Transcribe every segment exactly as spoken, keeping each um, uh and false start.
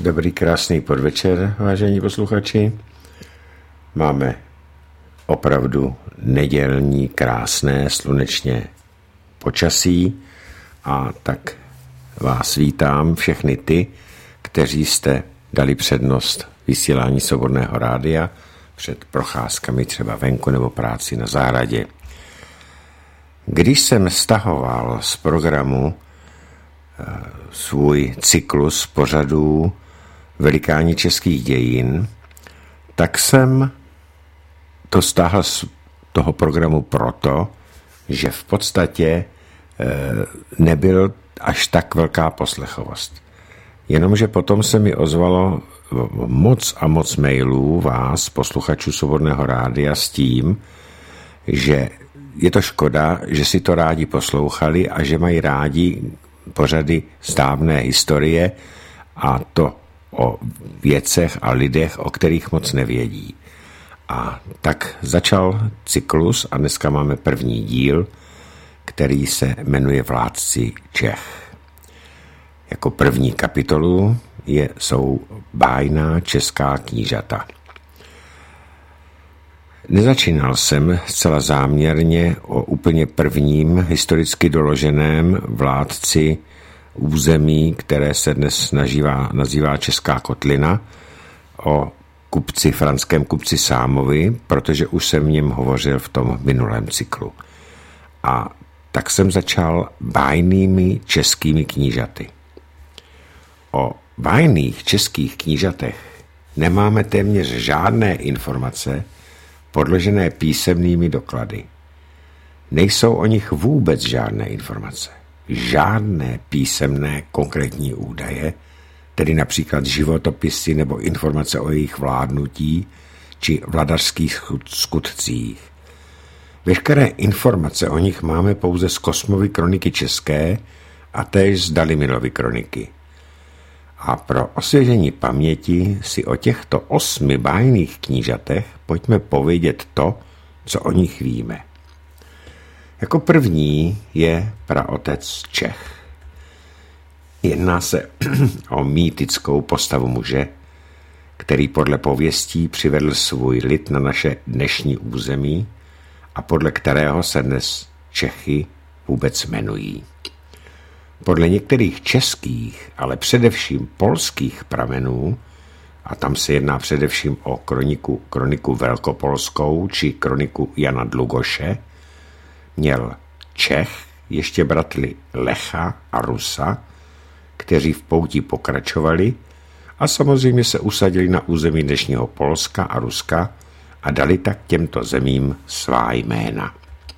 Dobrý, krásný podvečer, vážení posluchači. Máme opravdu nedělní, krásné, slunečně počasí a tak vás vítám všechny ty, kteří jste dali přednost vysílání Svobodného rádia před procházkami třeba venku nebo práci na zahradě. Když jsem stahoval z programu svůj cyklus pořadů Velikáni českých dějin, tak jsem to stáhl z toho programu proto, že v podstatě nebyl až tak velká poslechovost. Jenomže potom se mi ozvalo moc a moc mailů vás, posluchačů Svobodného rádia, s tím, že je to škoda, že si to rádi poslouchali a že mají rádi pořady z dávné historie a to o věcech a lidech, o kterých moc nevědí. A tak začal cyklus a dneska máme první díl, který se jmenuje Vládci Čech. Jako první kapitolu je, jsou bájná česká knížata. Nezačínal jsem zcela záměrně o úplně prvním historicky doloženém vládci území, které se dnes nazývá, nazývá Česká kotlina, o kupci, franském kupci Sámovi, protože už jsem v něm hovořil v tom minulém cyklu. A tak jsem začal bájnými českými knížaty. O bájných českých knížatech nemáme téměř žádné informace podložené písemnými doklady. Nejsou o nich vůbec žádné informace. Žádné písemné konkrétní údaje, tedy například životopisy nebo informace o jejich vládnutí či vladařských skutcích. Veškeré informace o nich máme pouze z Kosmovy kroniky české a též z Dalimilovy kroniky. A pro osvěžení paměti si o těchto osmi bájných knížatech pojďme povědět to, co o nich víme. Jako první je praotec Čech. Jedná se o mýtickou postavu muže, který podle pověstí přivedl svůj lid na naše dnešní území a podle kterého se dnes Čechy vůbec jmenují. Podle některých českých, ale především polských pramenů, a tam se jedná především o kroniku, kroniku velkopolskou či kroniku Jana Dlugoše, měl Čech ještě bratry Lecha a Rusa, kteří v pouti pokračovali a samozřejmě se usadili na území dnešního Polska a Ruska a dali tak těmto zemím svá jména.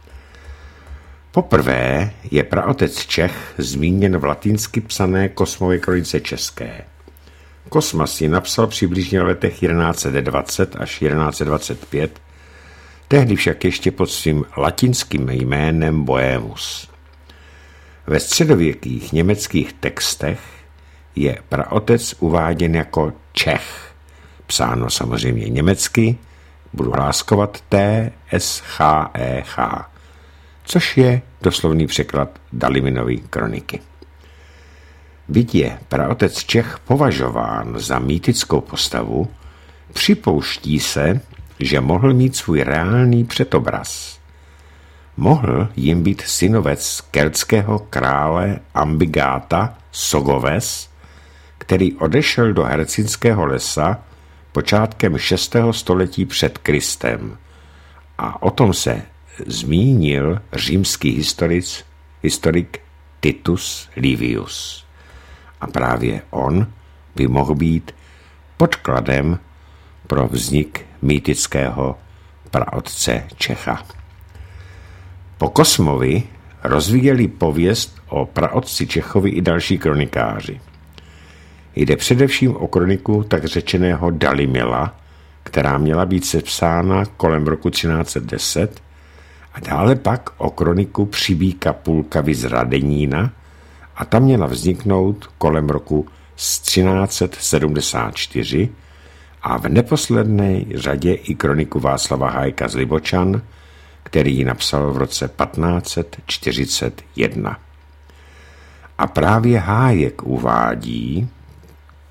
Poprvé je praotec Čech zmíněn v latinsky psané Kosmově kronice české. Kosmas ji napsal přibližně v letech jedenáct set dvacet až jedenáct set dvacet pět, tehdy však ještě pod svým latinským jménem Bohemus. Ve středověkých německých textech je praotec uváděn jako Čech, psáno samozřejmě německy, budu hláskovat T S H E H, což je doslovný překlad Daliminovy kroniky. Byť je praotec Čech považován za mýtickou postavu, připouští se, že mohl mít svůj reálný předobraz. Mohl jim být synovec keltského krále Ambigáta Sogoves, který odešel do Hercínského lesa počátkem šestého století před Kristem. A o tom se zmínil římský historic, historik Titus Livius. A právě on by mohl být podkladem pro vznik mýtického praotce Čecha. Po Kosmovi rozvíjeli pověst o praotci Čechovi i další kronikáři. Jde především o kroniku tak řečeného Dalimila, která měla být sepsána kolem roku třináct set deset, a dále pak o kroniku Přibíka Pulkavy z Radenína a ta měla vzniknout kolem roku třináct set sedmdesát čtyři a v neposledné řadě i kroniku Václava Hájka z Libočan, který ji napsal v roce patnáct set čtyřicet jedna. A právě Hájek uvádí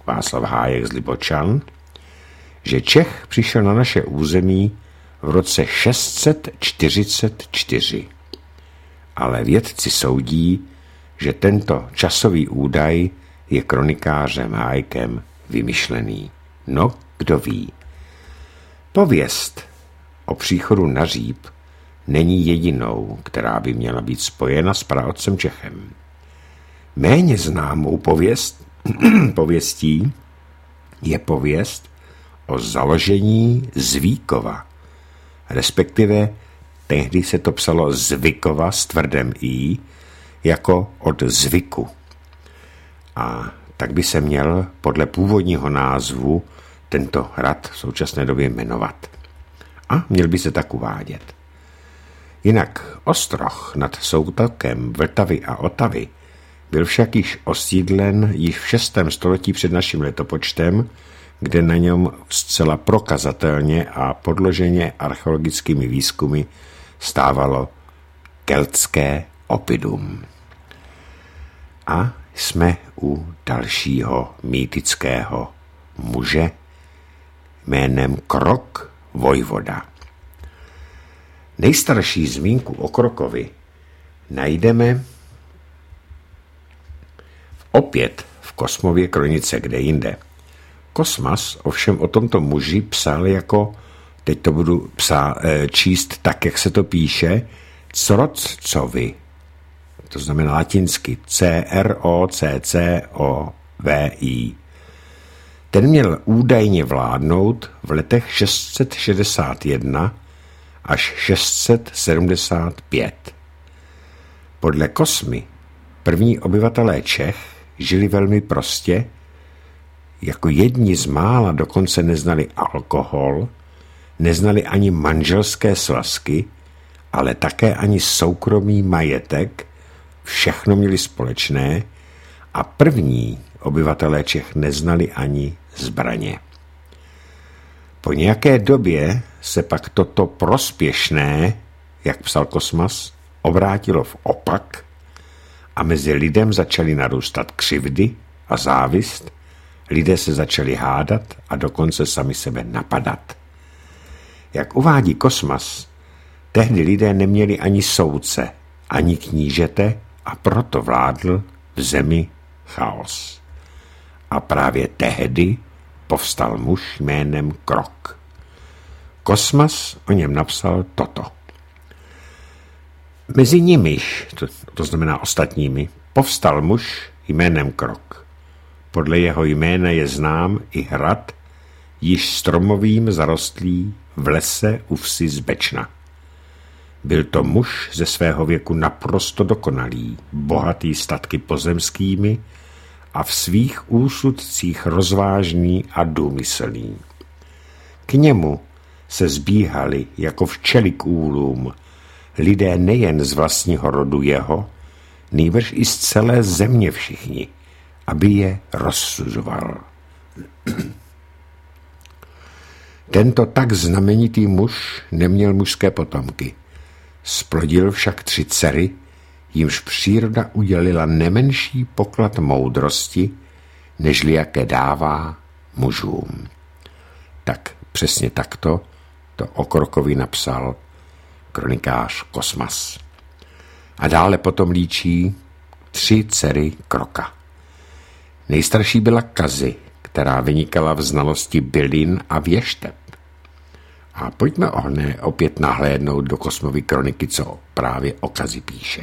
Václav Hájek z Libočan, že Čech přišel na naše území v roce šest set čtyřicet čtyři. Ale vědci soudí, že tento časový údaj je kronikářem Hájkem vymyšlený. No, kdo ví. Pověst o příchodu na Říp není jedinou, která by měla být spojena s praotcem Čechem. Méně známou pověst, pověstí je pověst o založení Zvíkova, respektive tehdy se to psalo Zvykova s tvrdém i, jako od zvyku. A tak by se měl podle původního názvu tento hrad v současné době jmenovat. A měl by se tak uvádět. Jinak Ostroh nad soutokem Vltavy a Otavy byl však již osídlen již v šestém století před naším letopočtem, kde na něm zcela prokazatelně a podloženě archeologickými výzkumy stávalo keltské opidum. A jsme u dalšího mýtického muže jménem Krok vojvoda. Nejstarší zmínku o Krokovi najdeme opět v Kosmově kronice, kde jinde. Kosmas ovšem o tomto muži psal jako, teď to budu psá, číst tak, jak se to píše, Croccovi. To znamená latinsky C R O C C O V I. Ten měl údajně vládnout v letech šest set šedesát jedna až šest set sedmdesát pět. Podle Kosmy první obyvatelé Čech žili velmi prostě, jako jedni z mála dokonce neznali alkohol, neznali ani manželské svazky, ale také ani soukromý majetek, všechno měli společné a první obyvatelé Čech neznali ani zbraně. Po nějaké době se pak toto prospěšné, jak psal Kosmas, obrátilo v opak a mezi lidem začaly narůstat křivdy a závist, lidé se začali hádat a dokonce sami sebe napadat. Jak uvádí Kosmas, tehdy lidé neměli ani soudce, ani knížete a proto vládl v zemi chaos. A právě tehdy povstal muž jménem Krok. Kosmas o něm napsal toto. Mezi nimiž, to, to znamená ostatními, povstal muž jménem Krok. Podle jeho jména je znám i hrad, již stromovým zarostlý v lese u vsi z Bečna. Byl to muž ze svého věku naprosto dokonalý, bohatý statky pozemskými a v svých úsudcích rozvážný a důmyslný. K němu se zbíhali jako včely k úlům lidé nejen z vlastního rodu jeho, nýbrž i z celé země všichni, aby je rozsuzoval. Tento tak znamenitý muž neměl mužské potomky. Splodil však tři dcery, jimž příroda udělila nemenší poklad moudrosti, nežli jaké dává mužům. Tak přesně takto to o Krokovi napsal kronikář Kosmas. A dále potom líčí tři dcery Kroka. Nejstarší byla Kazy, která vynikala v znalosti bylin a věšteb. A pojďme ohne opět nahlédnout do Kosmovy kroniky, co právě o Kazi píše.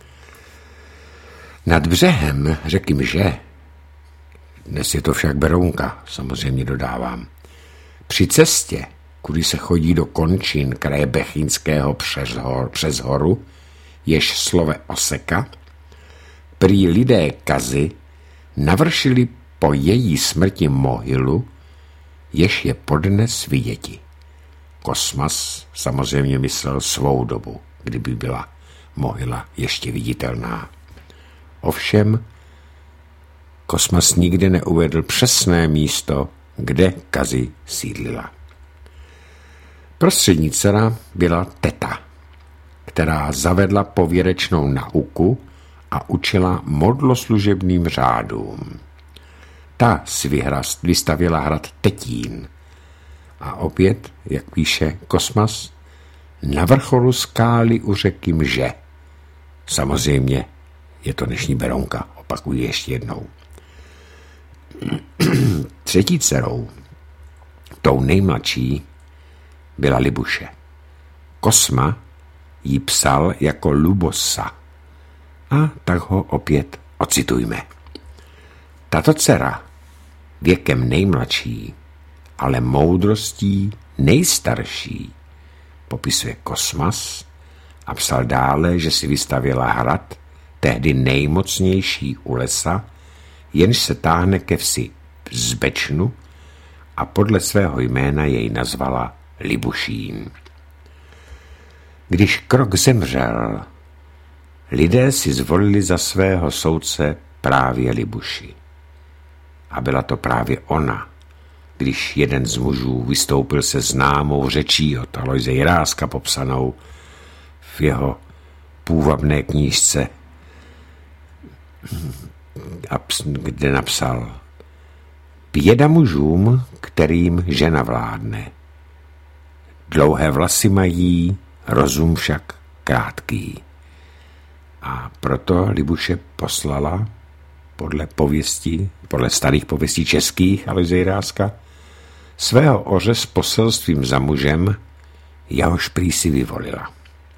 Nad břehem řeky Mže, dnes je to však Berounka, samozřejmě dodávám, při cestě, kudy se chodí do končin kraje Bechyňského přes, hor, přes horu, jež slove Oseka, prý lidé Kazy navršili po její smrti mohylu, jež je podnes viděti. Kosmas samozřejmě myslel svou dobu, kdyby byla mohyla ještě viditelná. Ovšem, Kosmas nikdy neuvedl přesné místo, kde Kazy sídlila. Prostřední dcera byla Teta, která zavedla pověrečnou nauku a učila modloslužebným řádům. Ta si vystavěla hrad Tetín. A opět, jak píše Kosmas, na vrcholu skály u řeky Mže. Samozřejmě je to dnešní Berounka, opakuji ještě jednou. Třetí dcerou, tou nejmladší, byla Libuše. Kosma jí psal jako Lubosa. A tak ho opět ocitujme. Tato dcera, věkem nejmladší, ale moudrostí nejstarší, popisuje Kosmas a psal dále, že si vystavěla hrad, tehdy nejmocnější u lesa, jenž se táhne ke vsi Zbečnu a podle svého jména jej nazvala Libušín. Když Krok zemřel, lidé si zvolili za svého soudce právě Libuši. A byla to právě ona, když jeden z mužů vystoupil se známou řečí od Alojze Jiráska popsanou v jeho půvabné knížce, kde napsal: Běda mužům, kterým žena vládne. Dlouhé vlasy mají, rozum však krátký. A proto Libuše poslala podle pověstí, podle starých pověstí českých Alojze Jiráska, svého oře s poselstvím za mužem, jehož prý si vyvolila.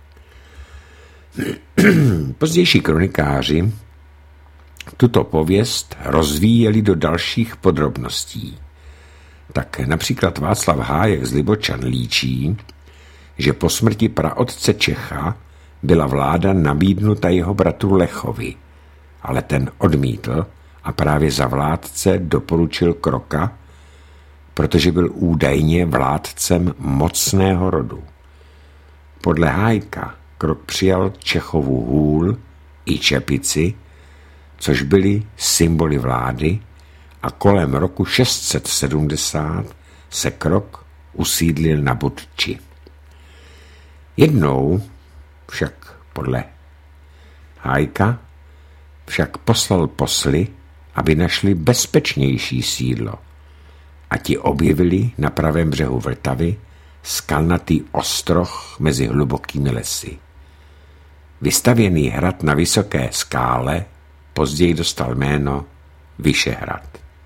Pozdější kronikáři tuto pověst rozvíjeli do dalších podrobností. Tak například Václav Hájek z Libočan líčí, že po smrti praotce Čecha byla vláda nabídnuta jeho bratru Lechovi, ale ten odmítl a právě za vládce doporučil Kroka, protože byl údajně vládcem mocného rodu. Podle Hájka Krok přijal Čechovu hůl i čepici, což byly symboly vlády, a kolem roku šest set sedmdesát se Krok usídlil na Budči. Jednou však podle Hájka však poslal posly, aby našli bezpečnější sídlo, a ti objevili na pravém břehu Vltavy skalnatý ostroh mezi hlubokými lesy. Vystavěný hrad na vysoké skále později dostal jméno Vyšehrad.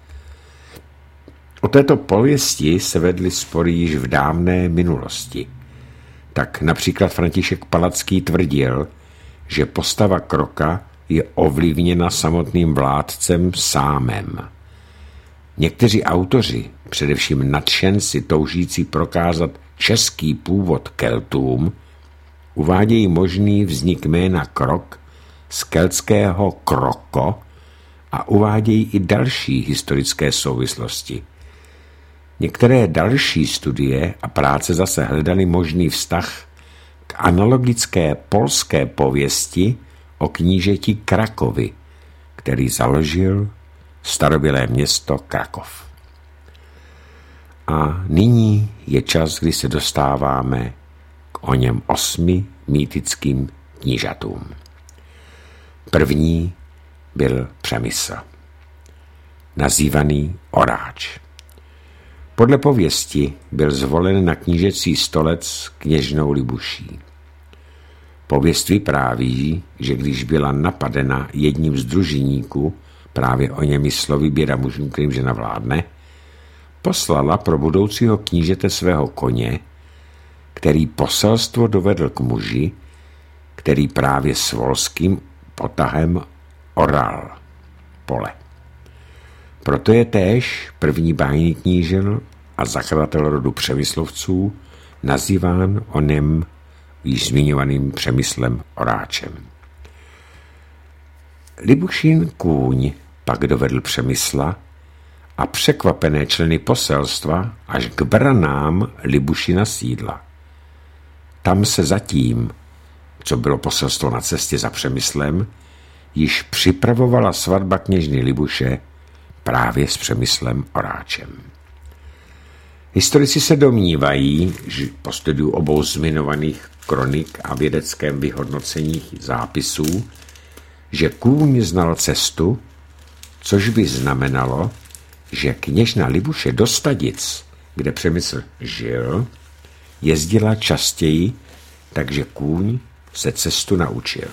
O této pověsti se vedly spory již v dávné minulosti. Tak například František Palacký tvrdil, že postava Kroka je ovlivněna samotným vládcem Sámem. Někteří autoři, především nadšenci toužící prokázat český původ Keltům, uvádějí možný vznik jména Krok z keltského kroko a uvádějí i další historické souvislosti. Některé další studie a práce zase hledaly možný vztah k analogické polské pověsti o knížeti Krakovi, který založil starobylé město Krakov. A nyní je čas, kdy se dostáváme k oněm osmi mýtickým knížatům. První byl Přemysl, nazývaný Oráč. Podle pověsti byl zvolen na knížecí stolec kněžnou Libuší. Pověst vypráví, že když byla napadena jedním z družiníků, právě o němi slovy běda mužům, kterým žena vládne, poslala pro budoucího knížete svého koně, který poselstvo dovedl k muži, který právě s volským potahem oral pole. Proto je též první bájný knížel a zakladatel rodu Přemyslovců nazýván onem již zmiňovaným Přemyslem Oráčem. Libušín kůň pak dovedl Přemysla a překvapené členy poselstva až k branám Libušina sídla. Tam se zatím, co bylo poselstvo na cestě za Přemyslem, již připravovala svatba kněžny Libuše právě s Přemyslem Oráčem. Historici se domnívají, že po studiu obou zmiňovaných kronik a vědeckém vyhodnocení zápisů, že kůň znal cestu, což by znamenalo, že kněžna Libuše do Stadic, kde Přemysl žil, jezdila častěji, takže kůň se cestu naučil.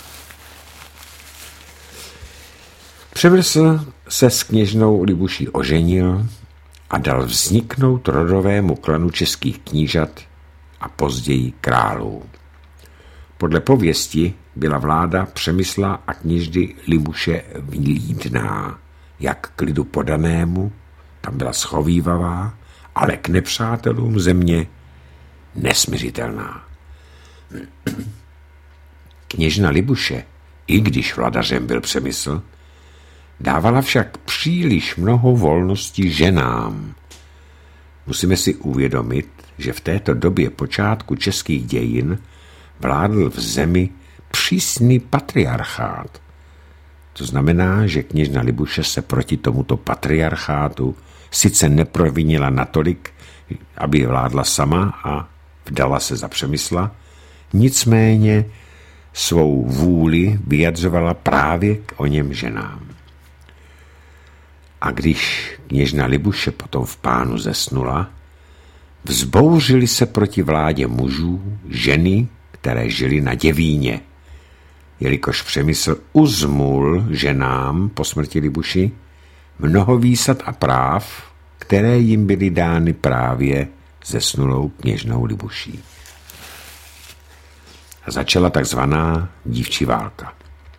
Přemysl se s kněžnou Libuší oženil a dal vzniknout rodovému klanu českých knížat a později králů. Podle pověsti byla vláda Přemysla a kněždy Libuše vlídná, jak k lidu podanému, tam byla schovívavá, ale k nepřátelům země nesmiřitelná. Kněžna Libuše, i když vladařem byl Přemysl, dávala však příliš mnoho volností ženám. Musíme si uvědomit, že v této době počátku českých dějin vládl v zemi přísný patriarchát. To znamená, že kněžna Libuše se proti tomuto patriarchátu sice neprovinila natolik, aby vládla sama a vdala se za Přemysla, nicméně svou vůli vyjadřovala právě k o něm ženám. A když kněžna Libuše potom v pánu zesnula, vzbouřili se proti vládě mužů ženy, které žili na Děvíně. Jelikož Přemysl uzmul ženám po smrti Libuši mnoho výsad a práv, které jim byly dány právě zesnulou kněžnou Libuší. A začala takzvaná dívčí válka.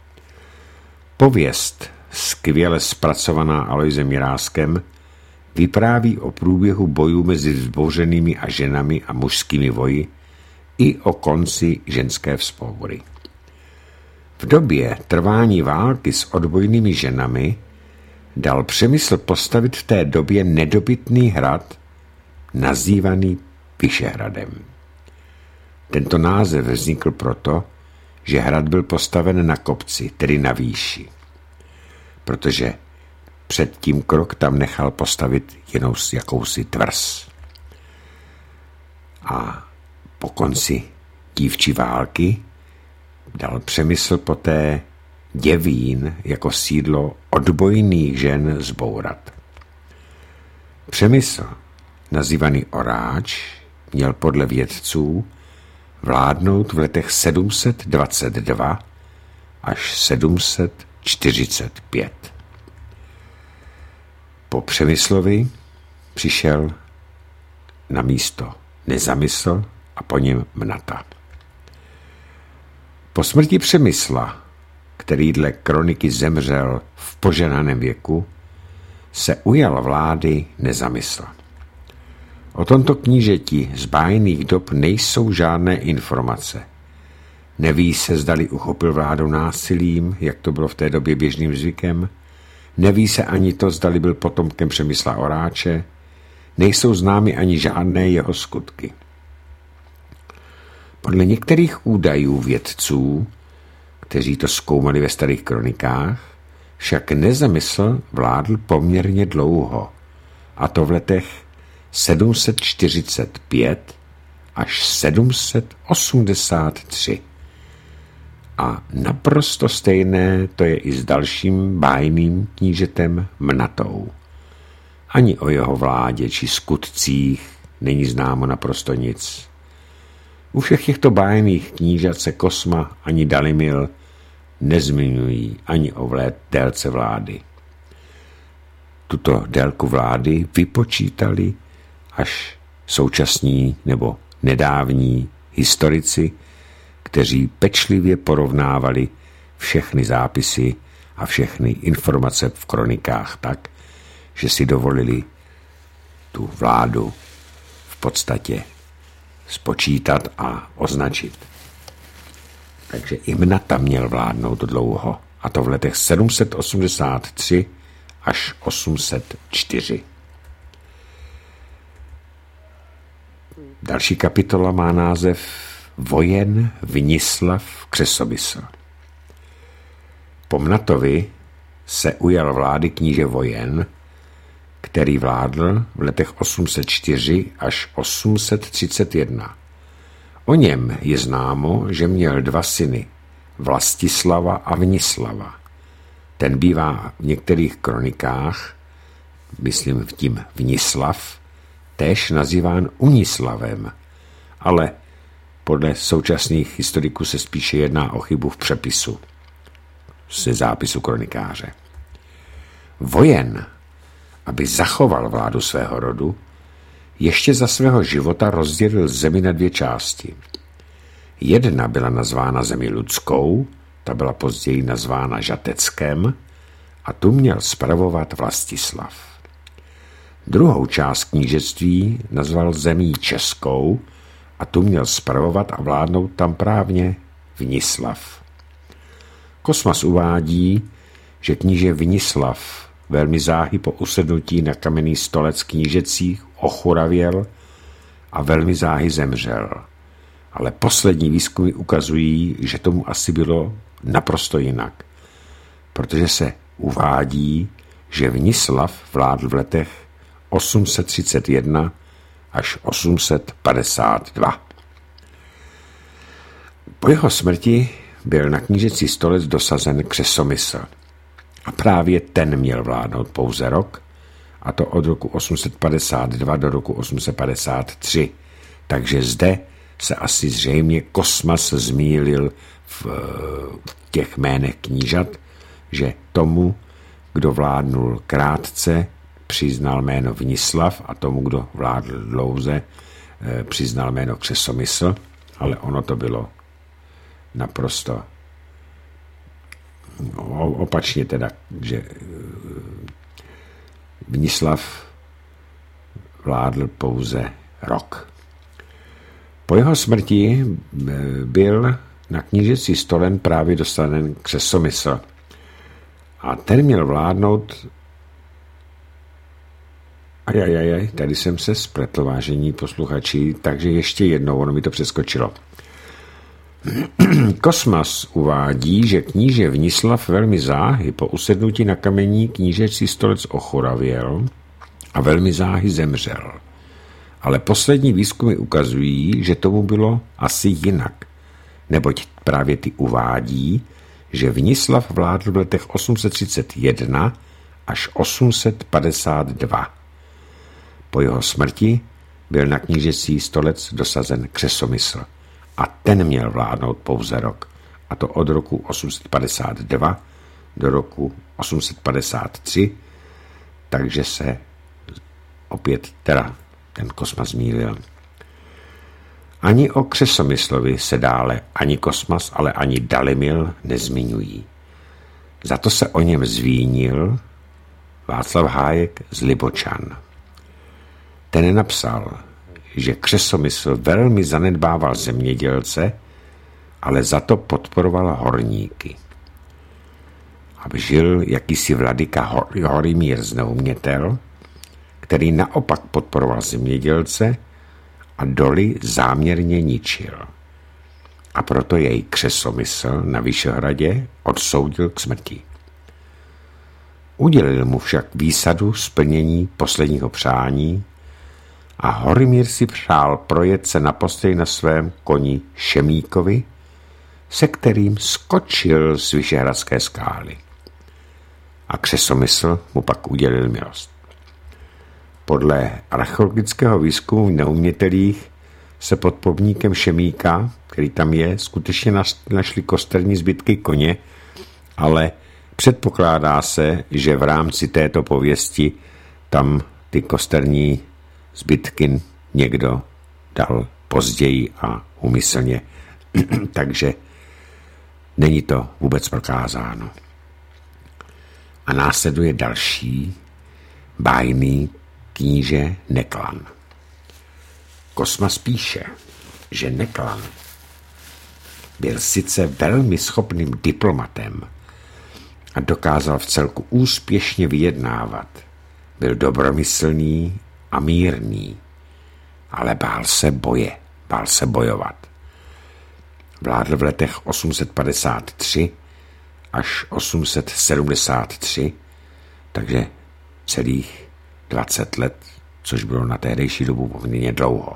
Pověst, skvěle zpracovaná Alojzem Jiráskem, vypráví o průběhu bojů mezi vzbouřenými a ženami a mužskými voji i o konci ženské vzpoury. V době trvání války s odbojnými ženami dal Přemysl postavit v té době nedobytný hrad, nazývaný Vyšehradem. Tento název vznikl proto, že hrad byl postaven na kopci, tedy na výši. Protože předtím krok tam nechal postavit jenom jakousi tvrz. A po konci dívčí války dal Přemysl poté Děvín jako sídlo odbojných žen zbourat. Přemysl, nazývaný Oráč, měl podle vědců vládnout v letech sedm set dvacet dva až sedm set čtyřicet pět. Po Přemyslovi přišel na místo Nezamysl a po něm Mnata. Po smrti Přemysla, který dle kroniky zemřel v poženaném věku, se ujal vlády Nezamysl. O tomto knížeti z bájných dob nejsou žádné informace. Neví se, zdali uchopil vládu násilím, jak to bylo v té době běžným zvykem. Neví se ani to, zdali byl potomkem Přemysla Oráče. Nejsou známy ani žádné jeho skutky. Podle některých údajů vědců, kteří to zkoumali ve starých kronikách, však Nezamysl vládl poměrně dlouho, a to v letech sedm set čtyřicet pět až sedm set osmdesát tři. A naprosto stejné to je i s dalším bájným knížetem Mnatou. Ani o jeho vládě či skutcích není známo naprosto nic. U všech těchto bájných knížat se Kosma ani Dalimil nezmiňují ani o délce vlády. Tuto délku vlády vypočítali až současní nebo nedávní historici, kteří pečlivě porovnávali všechny zápisy a všechny informace v kronikách tak, že si dovolili tu vládu v podstatě spočítat a označit. Takže i Mnata měl vládnout dlouho, a to v letech sedm set osmdesát tři až osm set čtyři. Další kapitola má název Vojen Vnislav Křesobysl. Po Mnatovi se ujal vlády kníže Vojen, který vládl v letech osm set čtyři až osm set třicet jedna. O něm je známo, že měl dva syny, Vlastislava a Vnislava. Ten bývá v některých kronikách myslím v tím Vnislav, též nazýván Unislavem, ale podle současných historiků se spíše jedná o chybu v přepisu ze zápisu kronikáře. Vojen, aby zachoval vládu svého rodu, ještě za svého života rozdělil zemi na dvě části. Jedna byla nazvána zemi Ludskou, ta byla později nazvána Žateckem a tu měl spravovat Vlastislav. Druhou část knížectví nazval zemí Českou a tu měl spravovat a vládnout tam právě Vnislav. Kosmas uvádí, že kníže Vnislav velmi záhy po usednutí na kamenný stolec knížecích ochuravěl a velmi záhy zemřel. Ale poslední výzkumy ukazují, že tomu asi bylo naprosto jinak, protože se uvádí, že Vnislav vládl v letech osm set třicet jedna až osm set padesát dva. Po jeho smrti byl na knížecí stolec dosazen Křesomysl a právě ten měl vládnout pouze rok, a to od roku osm set padesát dva do roku osm set padesát tři. Takže zde se asi zřejmě Kosmas zmýlil v těch jménech knížat, že tomu, kdo vládnul krátce, přiznal jméno Vnislav a tomu, kdo vládl dlouze, přiznal jméno Křesomysl, ale ono to bylo naprosto opačně teda, že Vnislav vládl pouze rok. Po jeho smrti byl na knížecí stolen právě dostaven Křesomysl a ten měl vládnout. Ajajaj, tady jsem se spletl, vážení posluchači, takže ještě jednou, ono mi to přeskočilo. Kosmas uvádí, že kníže Vnislav velmi záhy po usednutí na kamení knížecí stolec ochuravěl a velmi záhy zemřel. Ale poslední výzkumy ukazují, že tomu bylo asi jinak, neboť právě ty uvádí, že Vnislav vládl v letech osm set třicet jedna až osm set padesát dva. Po jeho smrti byl na knížecí stolec dosazen Křesomysl a ten měl vládnout pouze rok, a to od roku osm set padesát dva do roku osm set padesát tři, takže se opět teda ten Kosmas zmýlil. Ani o Křesomyslovi se dále ani Kosmas, ale ani Dalimil nezmiňují. Za to se o něm zvínil Václav Hájek z Libočan. Ten napsal, že Křesomysl velmi zanedbával zemědělce, ale za to podporoval horníky. Aby žil jakýsi vladyka Horimír z Neumětel, který naopak podporoval zemědělce a doly záměrně ničil. A proto jej Křesomysl na Vyšehradě odsoudil k smrti. Udělil mu však výsadu splnění posledního přání a Horimír si přál projet se na posteli na svém koni Šemíkovi, se kterým skočil z Vyšehradské skály. A Křesomysl mu pak udělil milost. Podle archeologického výzkumu v Neumětelích se pod pomníkem Šemíka, který tam je, skutečně našly kosterní zbytky koně, ale předpokládá se, že v rámci této pověsti tam ty kosterní zbytky někdo dal později a úmyslně. Takže není to vůbec prokázáno. A následuje další bájný kníže Neklan. Kosmas píše, že Neklan byl sice velmi schopným diplomatem a dokázal v celku úspěšně vyjednávat. Byl dobromyslný a mírný, ale bál se boje, bál se bojovat. Vládl v letech osm set padesát tři až osm set sedmdesát tři, takže celých dvacet let, což bylo na tehdejší dobu poměrně dlouho.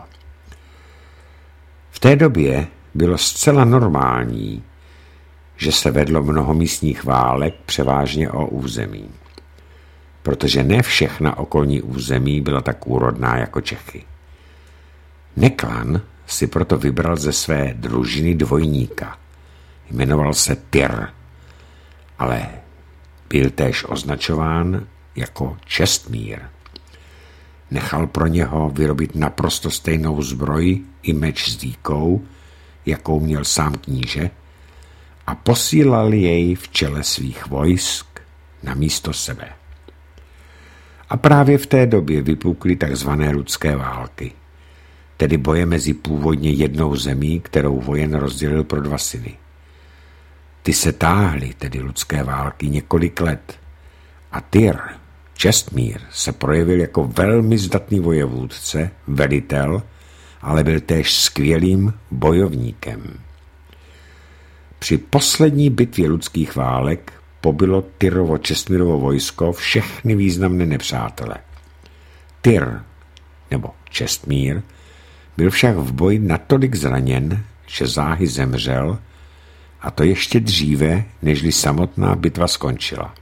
V té době bylo zcela normální, že se vedlo mnoho místních válek, převážně o území. protože ne všechna okolní území byla tak úrodná jako Čechy. Neklan si proto vybral ze své družiny dvojníka. Jmenoval se Tyr, ale byl též označován jako Čestmír. Nechal pro něho vyrobit naprosto stejnou zbroj i meč s dýkou, jakou měl sám kníže, a posílal jej v čele svých vojsk na místo sebe. A právě v té době vypukly takzvané Ludské války, tedy boje mezi původně jednou zemí, kterou vojen rozdělil pro dva syny. Ty se táhly, tedy Ludské války, několik let a Tyr, Čestmír, se projevil jako velmi zdatný vojevůdce, velitel, ale byl též skvělým bojovníkem. Při poslední bitvě Ludských válek pobilo Tyrovo Čestmírovo vojsko všechny významné nepřátele. Tyr, nebo Čestmír, byl však v boji natolik zraněn, že záhy zemřel, a to ještě dříve, nežli samotná bitva skončila.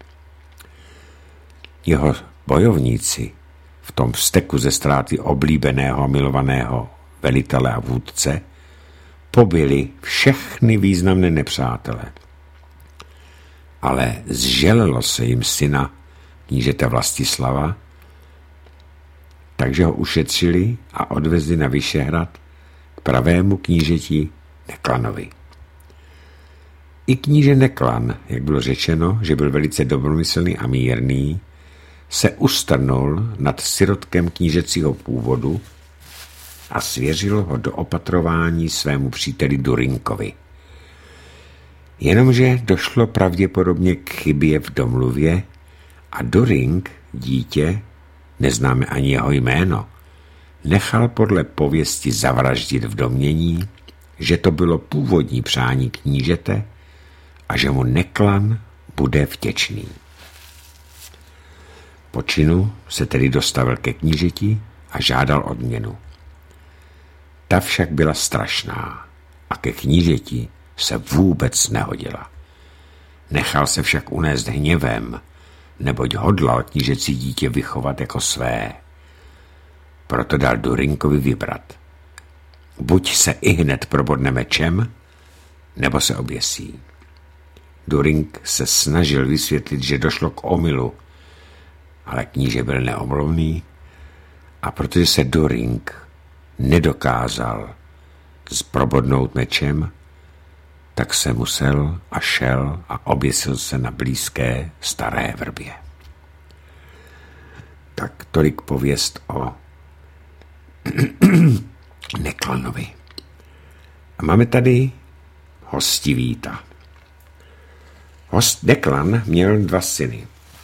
Jeho bojovníci v tom vzteku ze ztráty oblíbeného a milovaného velitele a vůdce pobili všechny významné nepřátele. Ale zželelo se jim syna knížete Vlastislava, takže ho ušetřili a odvezli na Vyšehrad k pravému knížeti Neklanovi. I kníže Neklan, jak bylo řečeno, že byl velice dobromyslný a mírný, se ustrnul nad sirotkem knížecího původu a svěřil ho do opatrování svému příteli Durinkovi. Jenomže došlo pravděpodobně k chybě v domluvě a Durink, dítě, neznáme ani jeho jméno, nechal podle pověsti zavraždit v domnění, že to bylo původní přání knížete a že mu Neklan bude vděčný. Po činu se tedy dostavil ke knížeti a žádal odměnu. Ta však byla strašná a ke knížeti se vůbec nehodila. Nechal se však unést hněvem, neboť hodlal knížecí dítě vychovat jako své. Proto dal Durinkovi vybrat. Buď se ihned probodne mečem, nebo se oběsí. Durink se snažil vysvětlit, že došlo k omylu, ale kníže byl neomluvný a protože se Durink nedokázal zprobodnout mečem, tak se musel a šel a oběsil se na blízké staré vrbě. Tak tolik pověst o Neklanovi. A máme tady Hostivíta. Host Neklan měl dva syny.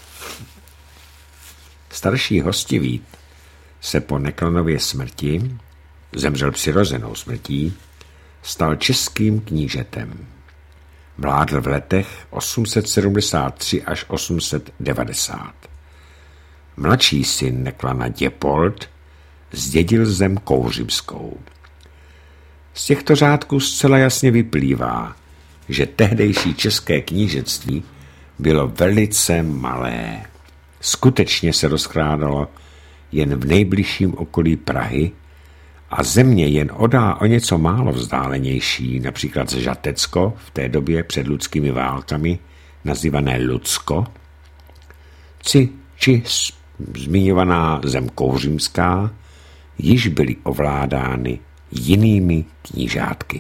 Starší Hostivít se po Neklanově smrti, zemřel přirozenou smrtí, stal českým knížetem. Vládl v letech osm set sedmdesát tři až osm set devadesát. Mladší syn Neklana Děpold zdědil zem kouřimskou. Z těchto řádků zcela jasně vyplývá, že tehdejší české knížectví bylo velice malé. Skutečně se rozkrádalo jen v nejbližším okolí Prahy a země jen odá o něco málo vzdálenější, například Žatecko, v té době před ludskými válkami, nazývané Lucko, či, či zmiňovaná zem kouřimská, již byly ovládány jinými knížátky.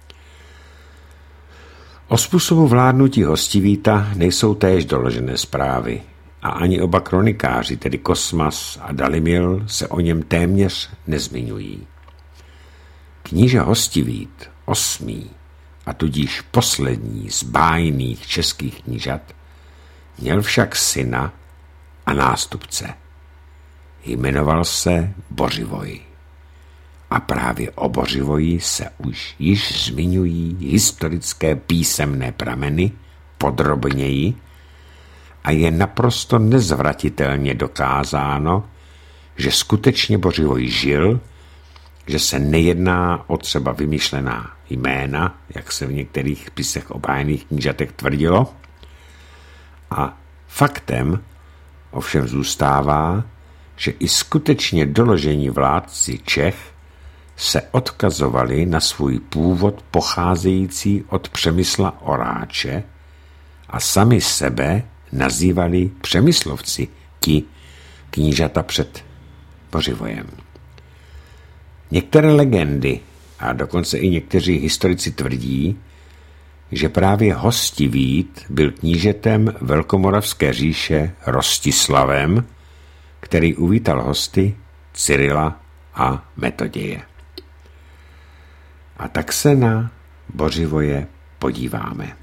O způsobu vládnutí Hostivíta nejsou též doložené zprávy a ani oba kronikáři, tedy Kosmas a Dalimil, se o něm téměř nezmiňují. Kníže Hostivít, osmý a tudíž poslední z bájných českých knížat, měl však syna a nástupce. Jmenoval se Bořivoj. A právě o Bořivoji se už již zmiňují historické písemné prameny podrobněji a je naprosto nezvratitelně dokázáno, že skutečně Bořivoj žil, že se nejedná o třeba vymyšlená jména, jak se v některých pisech o bájných knížatech tvrdilo. A faktem, ovšem zůstává, že i skutečně doložení vládci Čech se odkazovali na svůj původ pocházející od Přemysla Oráče a sami sebe nazývali Přemyslovci, ti knížata před Bořivojem. Některé legendy a dokonce i někteří historici tvrdí, že právě Hostivít byl knížetem Velkomoravské říše Rostislavem, který uvítal hosty Cyrila a Metoděje. A tak se na Bořivoje podíváme.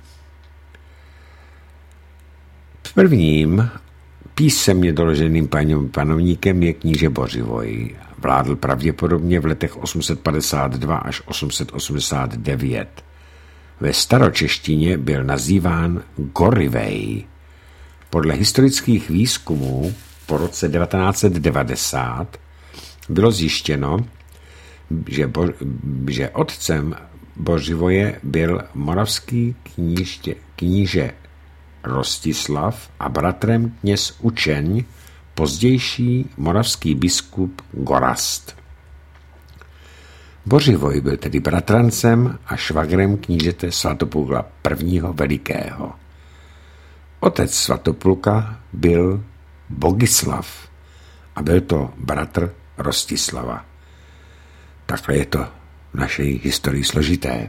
Prvním písemně doloženým panovníkem je kníže Bořivoj. Vládl pravděpodobně v letech osm set padesát dva až osm set osmdesát devět. Ve staročeštině byl nazýván Gorivej. Podle historických výzkumů po roce devatenáct set devadesát bylo zjištěno, že, bo, že otcem Bořivoje byl moravský kníže, kníže Rostislav a bratrem kněz Učeň, pozdější moravský biskup Gorast. Bořivoj byl tedy bratrancem a švagrem knížete Svatopluka prvního Velikého. Otec Svatopluka byl Bogislav a byl to bratr Rostislava. Takhle je to v naší historii složité.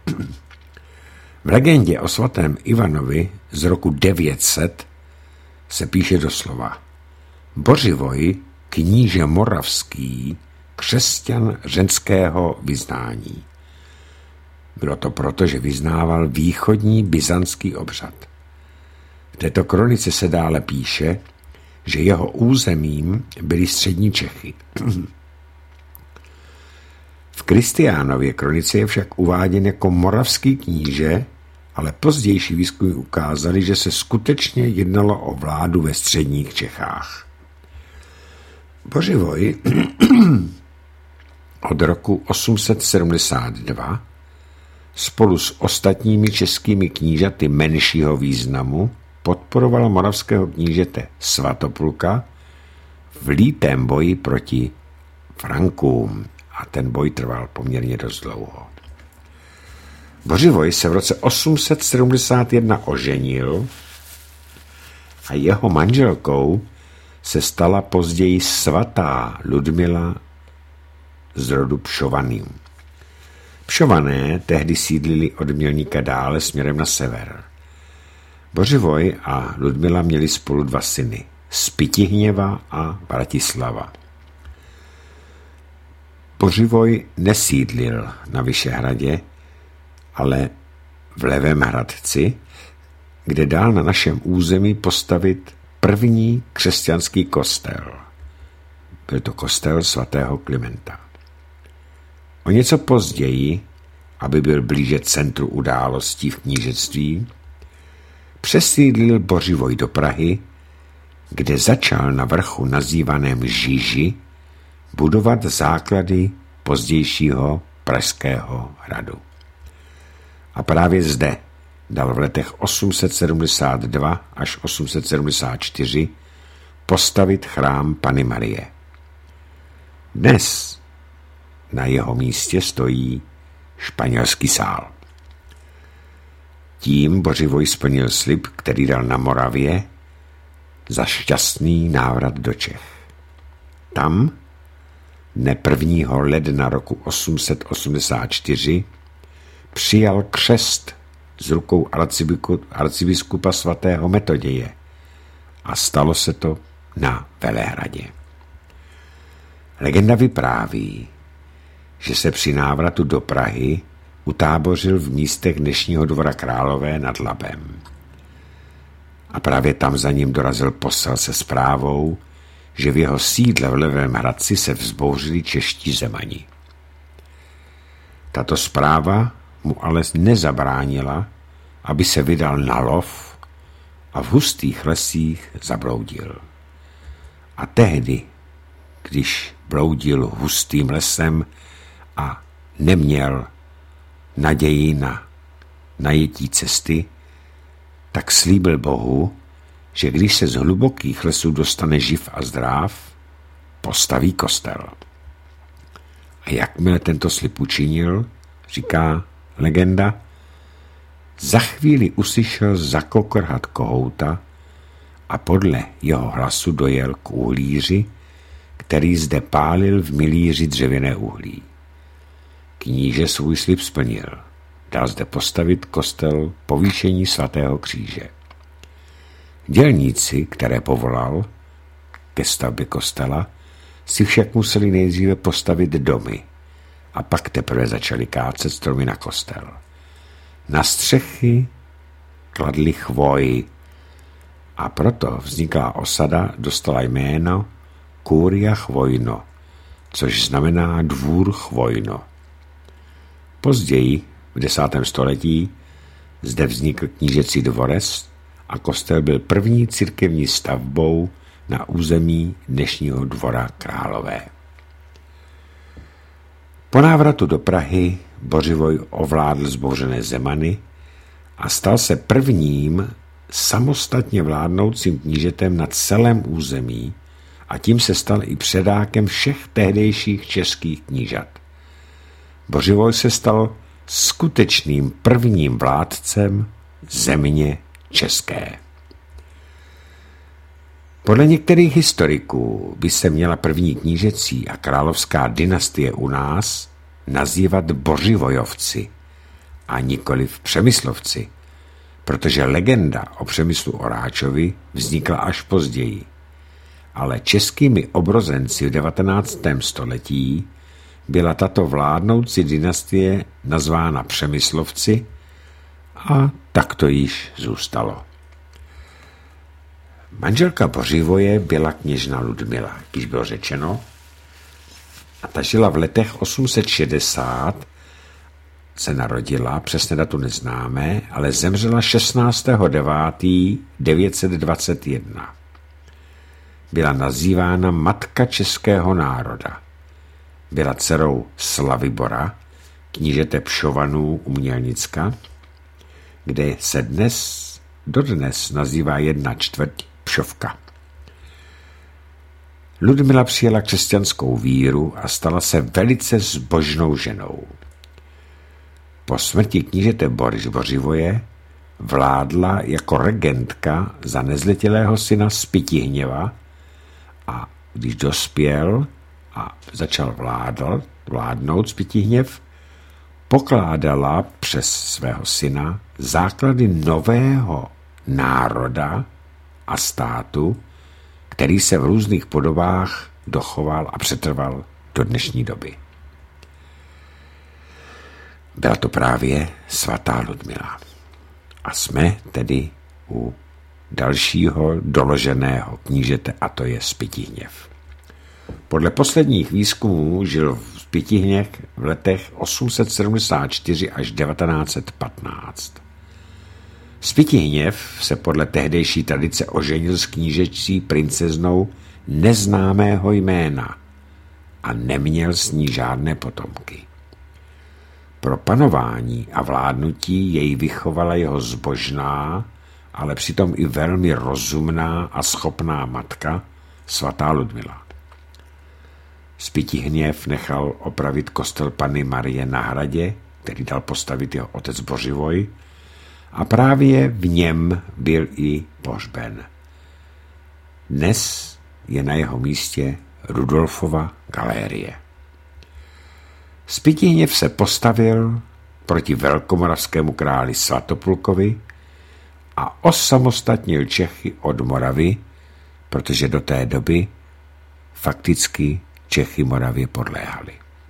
V legendě o svatém Ivanovi z roku devět set se píše doslova: Bořivoj, kníže moravský, křesťan řeckého vyznání. Bylo to proto, že vyznával východní byzantský obřad. V této kronice se dále píše, že jeho územím byly střední Čechy. V Kristiánově kronice je však uváděn jako moravský kníže, ale pozdější výzkumy ukázaly, že se skutečně jednalo o vládu ve středních Čechách. Bořivoj od roku osm set sedmdesát dva spolu s ostatními českými knížaty menšího významu podporoval moravského knížete Svatopluka v lítém boji proti Frankům a ten boj trval poměrně dost dlouho. Bořivoj se v roce osm set sedmdesát jedna oženil a jeho manželkou se stala později svatá Ludmila z rodu Pšovaným. Pšované tehdy sídlili od Mělníka dále směrem na sever. Bořivoj a Ludmila měli spolu dva syny, Spytihněva a Vratislava. Bořivoj nesídlil na Vyšehradě, ale v Levém Hradci, kde dál na našem území postavit první křesťanský kostel. Byl to kostel svatého Klimenta. O něco později, aby byl blíže centru událostí v knížectví, přesídlil Bořivoj do Prahy, kde začal na vrchu nazývaném Žiži budovat základy pozdějšího Pražského hradu. A právě zde dal v letech osm set sedmdesát dva až osm set sedmdesát čtyři postavit chrám Panny Marie. Dnes na jeho místě stojí španělský sál. Tím Bořivoj splnil slib, který dal na Moravě za šťastný návrat do Čech. Tam dne prvního ledna roku osm set osmdesát čtyři přijal křest z rukou arcibiskupa svatého Metoděje a stalo se to na Velehradě. Legenda vypráví, že se při návratu do Prahy utábořil v místech dnešního Dvora Králové nad Labem. A právě tam za ním dorazil posel se zprávou, že v jeho sídle v Levém Hradci se vzbouřili čeští zemani. Tato zpráva mu ale nezabránila, aby se vydal na lov a v hustých lesích zabloudil. A tehdy, když bloudil hustým lesem a neměl naději na najetí cesty, tak slíbil Bohu, že když se z hlubokých lesů dostane živ a zdrav, postaví kostel. A jakmile tento slib učinil, říká legenda, za chvíli uslyšel zakokrhat kohouta a podle jeho hlasu dojel k uhlíři, který zde pálil v milíři dřevěné uhlí. Kníže svůj slib splnil. Dal zde postavit kostel povýšení svatého kříže. Dělníci, které povolal ke stavbě kostela, si však museli nejdříve postavit domy a pak teprve začali kácet stromy na kostel. Na střechy kladli chvoj a proto vzniklá osada dostala jméno Curia Chvojno, což znamená dvůr Chvojno. Později, v desátém století, zde vznikl knížecí dvorec a kostel byl první církevní stavbou na území dnešního Dvora Králové. Po návratu do Prahy Bořivoj ovládl zbouřené Zemany a stal se prvním samostatně vládnoucím knížetem na celém území a tím se stal i předákem všech tehdejších českých knížat. Bořivoj se stal skutečným prvním vládcem země české. Podle některých historiků by se měla první knížecí a královská dynastie u nás nazývat Bořivojovci a nikoliv Přemyslovci, protože legenda o Přemyslu Oráčovi vznikla až později. Ale českými obrozenci v devatenáctém století byla tato vládnoucí dynastie nazvána Přemyslovci a tak to již zůstalo. Manželka Bořivoje byla kněžna Ludmila, jak již bylo řečeno, a ta žila v letech osm set šedesát, se narodila, přesně datu neznámé, ale zemřela šestnáctého devátého devět set dvacet jedna. Byla nazývána Matka českého národa. Byla dcerou Slavibora, knížete Pšovanů u Mělnicka, kde se dnes, dodnes nazývá jedna čtvrť Pšovka. Ludmila přijala křesťanskou víru a stala se velice zbožnou ženou. Po smrti knížete Boris Bořivoje vládla jako regentka za nezletilého syna Spytihněva a když dospěl a začal vládl, vládnout Spytihněv, pokládala přes svého syna základy nového národa a státu, který se v různých podobách dochoval a přetrval do dnešní doby. Byla to právě svatá Ludmila. A jsme tedy u dalšího doloženého knížete, a to je Spytihněv. Podle posledních výzkumů žil v Spytihněv v letech osm set sedmdesát čtyři až devatenáct set patnáct. Spytihněv se podle tehdejší tradice oženil s knížecí princeznou neznámého jména a neměl s ní žádné potomky. Pro panování a vládnutí jej vychovala jeho zbožná, ale přitom i velmi rozumná a schopná matka, svatá Ludmila. Spytihněv nechal opravit kostel Panny Marie na hradě, který dal postavit jeho otec Bořivoj, a právě v něm byl i pohřben. Dnes je na jeho místě Rudolfova galérie. Spytihněv se postavil proti velkomoravskému králi Svatoplukovi a osamostatnil Čechy od Moravy, protože do té doby fakticky Čechy Moravě podléhaly.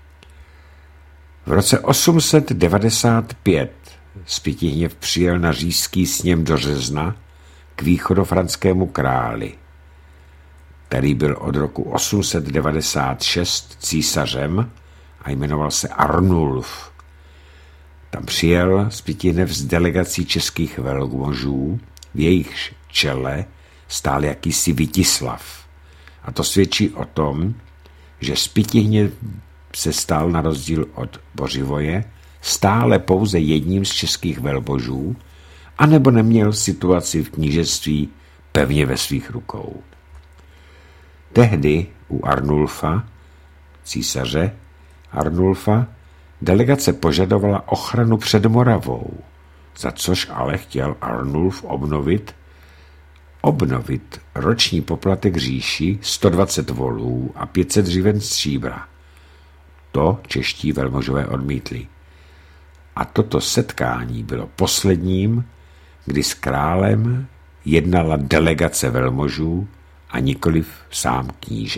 V roce osm set devadesát pět Spytihněv přijel na říšský sněm do Řezna k východofranskému králi, který byl od roku osm set devadesát šest císařem a jmenoval se Arnulf. Tam přijel Spytihněv s delegací českých velmožů, v jejich čele stál jakýsi Vítislav. A to svědčí o tom, že Spytihněv se stal na rozdíl od Bořivoje stále pouze jedním z českých velmožů, anebo neměl situaci v knížectví pevně ve svých rukou. Tehdy u Arnulfa, císaře Arnulfa, delegace požadovala ochranu před Moravou, za což ale chtěl Arnulf obnovit, obnovit roční poplatek říši sto dvacet volů a pět set hřiven stříbra. To čeští velmožové odmítli. A toto setkání bylo posledním, kdy s králem jednala delegace velmožů a nikoliv sám kníže.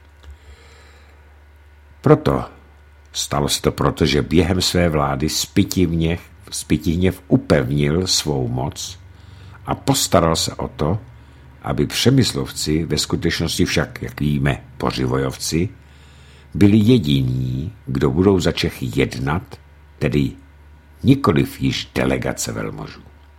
Proto, stalo se to proto, že během své vlády Spytihněv, Spytihněv upevnil svou moc a postaral se o to, aby Přemyslovci, ve skutečnosti však, jak víme, Pořivojovci, byli jediní, kdo budou za Čechy jednat, tedy nikoliv již delegace velmožů.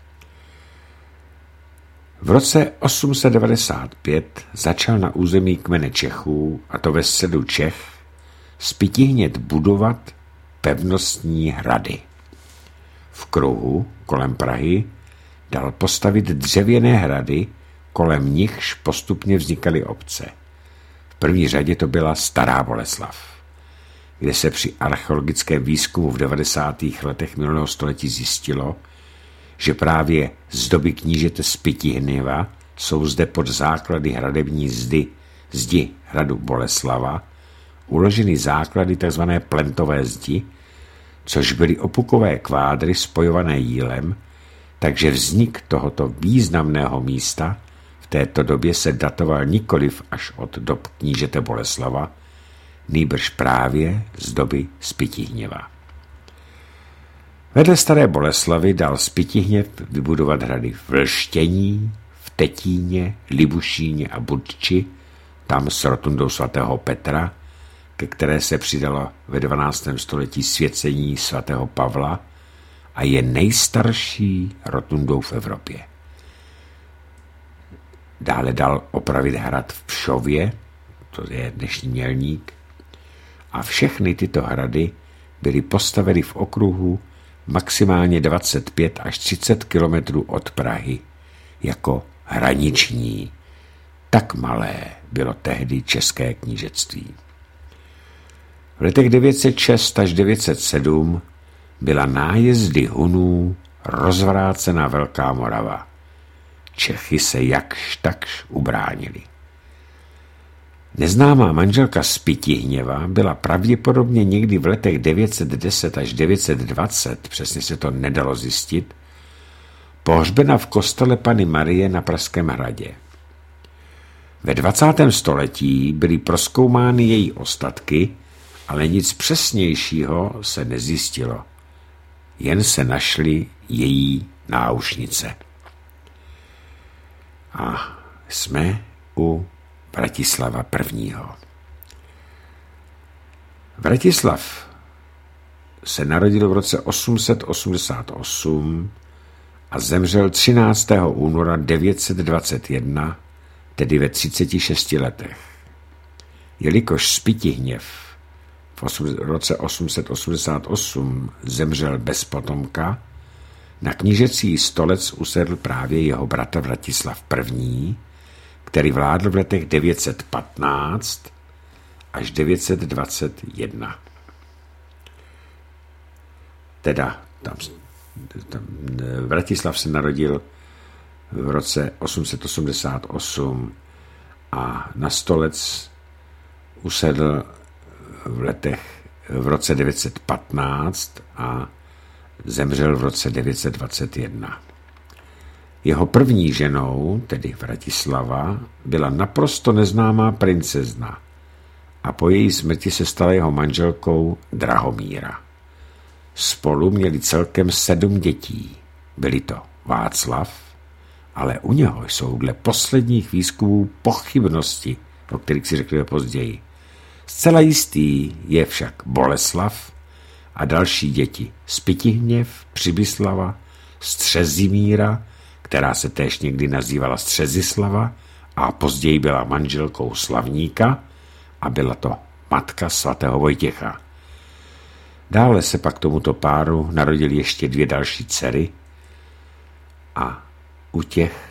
V roce osm set devadesát pět začal na území kmene Čechů, a to ve středu Čech, Spytihnět budovat pevnostní hrady. V kruhu kolem Prahy dal postavit dřevěné hrady, kolem nichž postupně vznikaly obce. V první řadě to byla Stará Boleslav, kde se při archeologickém výzkumu v devadesátých letech minulého století zjistilo, že právě z doby knížete Spytihněva jsou zde pod základy hradební zdi, zdi hradu Boleslava uloženy základy tzv. Plentové zdi, což byly opukové kvádry spojované jílem, takže vznik tohoto významného místa v této době se datoval nikoliv až od dob knížete Boleslava, nýbrž právě z doby Spytihněva. Vedle Staré Boleslavy dal Spytihněv vybudovat hrady v Vlštění, v Tetíně, Libušíně a Budči, tam s rotundou svatého Petra, ke které se přidalo ve dvanáctém století svěcení svatého Pavla a je nejstarší rotundou v Evropě. Dále dal opravit hrad v Pšově, to je dnešní Mělník, a všechny tyto hrady byly postaveny v okruhu maximálně dvacet pět až třicet kilometrů od Prahy jako hraniční. Tak malé bylo tehdy české knížectví. V letech devět set šest až devět set sedm byla nájezdy Hunů rozvrácena Velká Morava. Čechy se jakž takž ubránili. Neznámá manželka Spytihněva byla pravděpodobně někdy v letech devět set deset až devět set dvacet, přesně se to nedalo zjistit, pohřbena v kostele Panny Marie na Pražském hradě. Ve dvacátém století byly prozkoumány její ostatky, ale nic přesnějšího se nezjistilo. Jen se našly její náušnice. A jsme u Vratislava prvního. Vratislav se narodil v roce osm set osmdesát osm a zemřel třináctého února devět set dvacet jedna, tedy ve třiceti šesti letech. Jelikož Spytihněv v roce osm set osmdesát osm zemřel bez potomka, na knížecí stolec usedl právě jeho bratr Vratislav I., který vládl v letech devět set patnáct až devět set dvacet jedna. Teda tam, tam Vratislav se narodil v roce osm set osmdesát osm a na stolec usedl v letech v roce devět set patnáct a zemřel v roce devět set dvacet jedna. Jeho první ženou, tedy Vratislava, byla naprosto neznámá princezna a po její smrti se stala jeho manželkou Drahomíra. Spolu měli celkem sedm dětí. Byli to Václav, ale u něho jsou dle posledních výzkumů pochybnosti, o kterých si řekneme později. Zcela jistý je však Boleslav a další děti Spytihněv, Přibyslava, Střezimíra, která se též někdy nazývala Střezislava a později byla manželkou Slavníka a byla to matka svatého Vojtěcha. Dále se pak tomuto páru narodily ještě dvě další dcery a u těch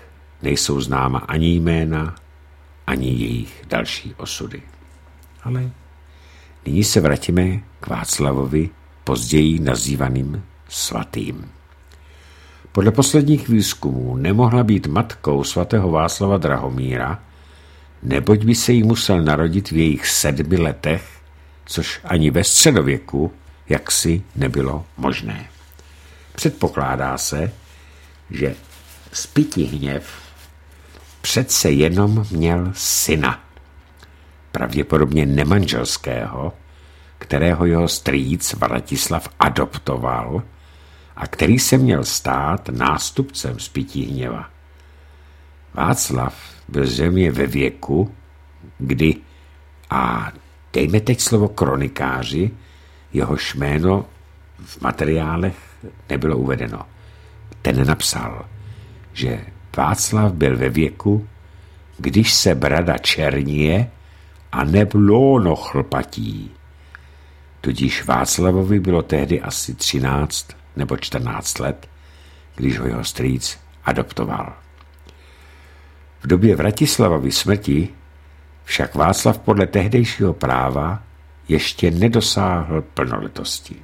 nejsou známa ani jména, ani jejich další osudy. Ale nyní se vrátíme k Václavovi, později nazývaným svatým. Podle posledních výzkumů nemohla být matkou svatého Václava Drahomíra, neboť by se jí musel narodit v jejich sedmi letech, což ani ve středověku jaksi nebylo možné. Předpokládá se, že Spytihněv přece jenom měl syna, pravděpodobně nemanželského, kterého jeho strýc Vratislav adoptoval a který se měl stát nástupcem Spytihněva. Václav byl zřejmě ve věku, kdy, a dejme teď slovo kronikáři, jehož jméno v materiálech nebylo uvedeno. Ten napsal, že Václav byl ve věku, když se brada černie a neblóno chlpatí. Tudíž Václavovi bylo tehdy asi třináct nebo čtrnáct let, když ho jeho strýc adoptoval. V době Vratislavovy smrti však Václav podle tehdejšího práva ještě nedosáhl plnoletosti.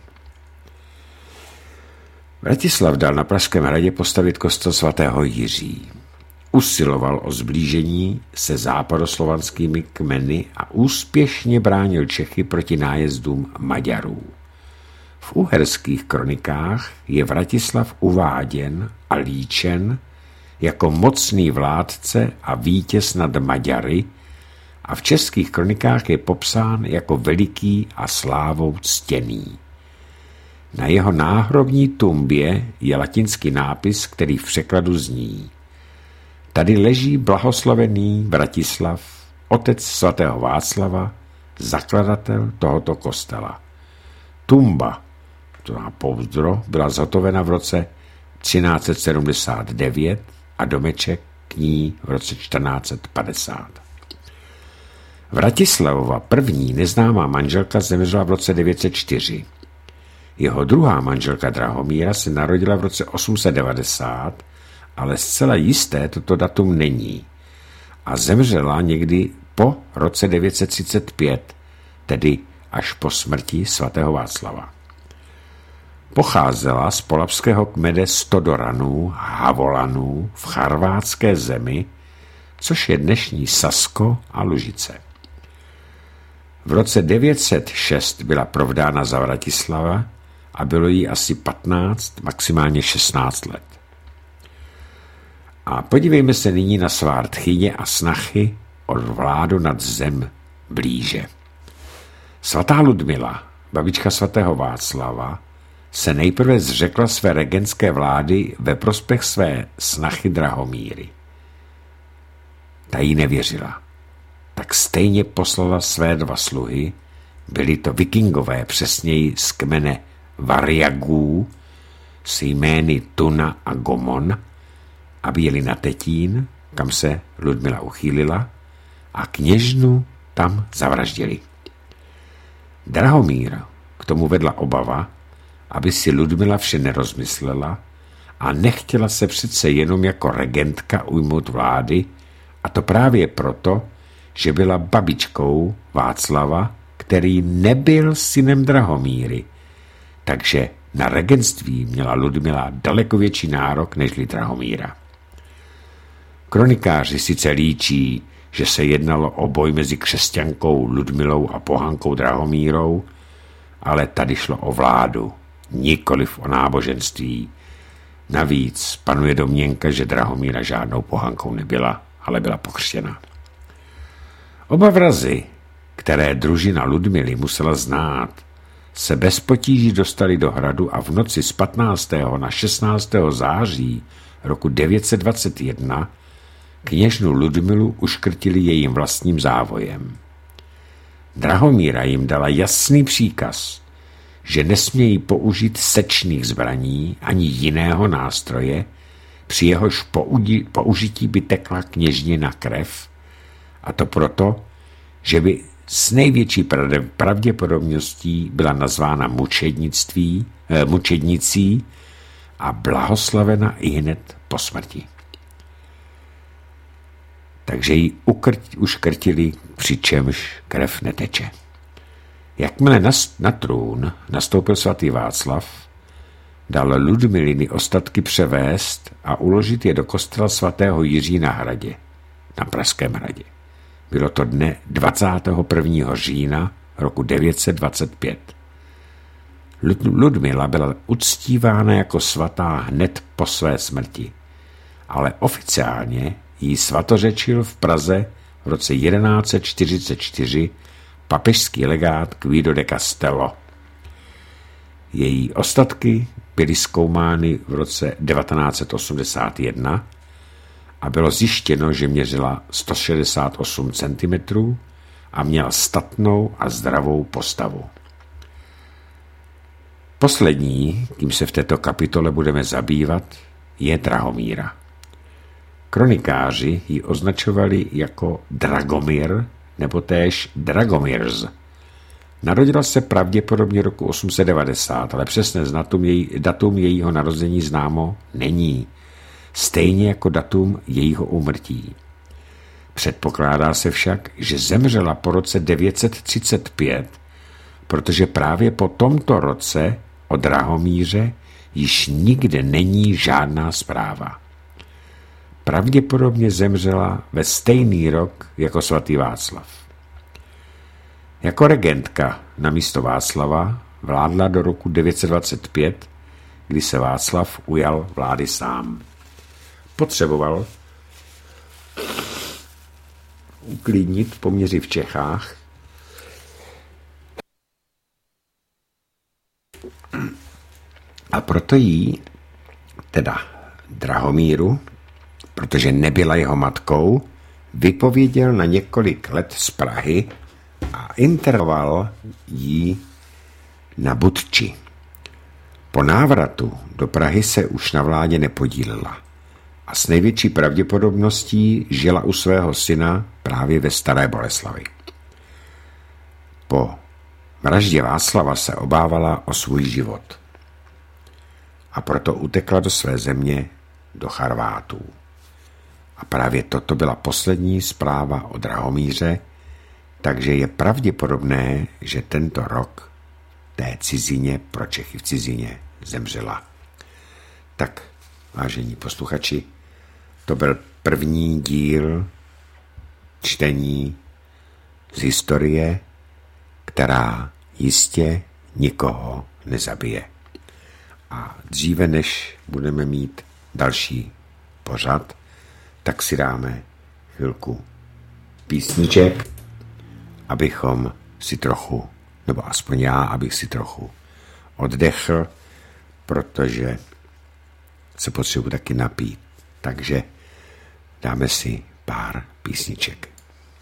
Vratislav dal na Pražském hradě postavit kostel svatého Jiří. Usiloval o zblížení se západoslovanskými kmeny a úspěšně bránil Čechy proti nájezdům Maďarů. V uherských kronikách je Vratislav uváděn a líčen jako mocný vládce a vítěz nad Maďary a v českých kronikách je popsán jako veliký a slávou ctěný. Na jeho náhrobní tumbě je latinský nápis, který v překladu zní: Tady leží blahoslavený Vratislav, otec svatého Václava, zakladatel tohoto kostela. Tumba, to na pouzdro, byla zhotovena v roce třináct set sedmdesát devět a domeček k ní v roce čtrnáct set padesát. Vratislavova první neznámá manželka zemřela v roce devět set čtyři. Jeho druhá manželka Drahomíra se narodila v roce osm set devadesát, ale zcela jisté toto datum není a zemřela někdy po roce devět set třicet pět, tedy až po smrti svatého Václava. Pocházela z polabského kmene Stodoranů, Havolanů v charvátské zemi, což je dnešní Sasko a Lužice. V roce devět set šest byla provdána za Vratislava a bylo jí asi patnáct, maximálně šestnáct let. A podívejme se nyní na svá tchyně a snachy o vládu nad zem blíže. Svatá Ludmila, babička svatého Václava, se nejprve zřekla své regentské vlády ve prospěch své snachy Drahomíry. Ta jí nevěřila. Tak stejně poslala své dva sluhy, byli to vikingové, přesněji z kmene Variagů, s jmény Tuna a Gomon, aby jeli na Tetín, kam se Ludmila uchýlila, a kněžnu tam zavraždili. Drahomír k tomu vedla obava, aby si Ludmila vše nerozmyslela a nechtěla se přece jenom jako regentka ujmout vlády, a to právě proto, že byla babičkou Václava, který nebyl synem Drahomíry, takže na regentství měla Ludmila daleko větší nárok nežli Drahomíra. Kronikáři sice líčí, že se jednalo o boj mezi křesťankou Ludmilou a pohankou Drahomírou, ale tady šlo o vládu, nikoliv o náboženství. Navíc panuje domněnka, že Drahomíra žádnou pohankou nebyla, ale byla pokřtěna. Oba vrazy, které družina Ludmily musela znát, se bez potíží dostali do hradu a v noci z patnáctého na šestnáctého září roku devět set dvacet jedna kněžnu Ludmilu uškrtili jejím vlastním závojem. Drahomíra jim dala jasný příkaz, že nesmějí použít sečných zbraní ani jiného nástroje, při jehož použití by tekla kněžnina krev, a to proto, že by s největší pravděpodobností byla nazvána mučednictví, eh, mučednicí a blahoslavena i hned po smrti. takže ji ukrt, uškrtili, přičemž krev neteče. Jakmile na, na trůn nastoupil svatý Václav, dal Ludmiliny ostatky převést a uložit je do kostela svatého Jiří na hradě, na Pražském hradě. Bylo to dne dvacátého prvního října roku devět set dvacet pět. Ludmila byla uctívána jako svatá hned po své smrti, ale oficiálně jí svatořečil v Praze v roce jedenáct set čtyřicet čtyři papežský legát Guido de Castello. Její ostatky byly zkoumány v roce devatenáct set osmdesát jedna a bylo zjištěno, že měřila sto šedesát osm centimetrů a měla statnou a zdravou postavu. Poslední, kým se v této kapitole budeme zabývat, je Drahomíra. Kronikáři ji označovali jako Dragomir nebo též Dragomirs. Narodila se pravděpodobně roku osm set devadesát, ale přesné datum, její, datum jejího narození známo není, stejně jako datum jejího úmrtí. Předpokládá se však, že zemřela po roce devět set třicet pět, protože právě po tomto roce o Drahomíře již nikde není žádná zpráva. Pravděpodobně zemřela ve stejný rok jako svatý Václav. Jako regentka na místo Václava vládla do roku devět set dvacet pět, kdy se Václav ujal vlády sám. Potřeboval uklidnit poměry v Čechách a proto jí, teda Drahomíru, protože nebyla jeho matkou, vypověděl na několik let z Prahy a internoval ji na Budči. Po návratu do Prahy se už na vládě nepodílela a s největší pravděpodobností žila u svého syna právě ve Staré Boleslavi. Po vraždě Václava se obávala o svůj život a proto utekla do své země, do Charvátů. A právě toto byla poslední zpráva o Drahomíře, takže je pravděpodobné, že tento rok té cizině, pro Čechy v cizině, zemřela. Tak, vážení posluchači, to byl první díl čtení z historie, která jistě nikoho nezabije. A dříve, než budeme mít další pořad, tak si dáme chvilku písniček, abychom si trochu, nebo aspoň já, abych si trochu oddechl, protože se potřebuji taky napít. Takže dáme si pár písniček.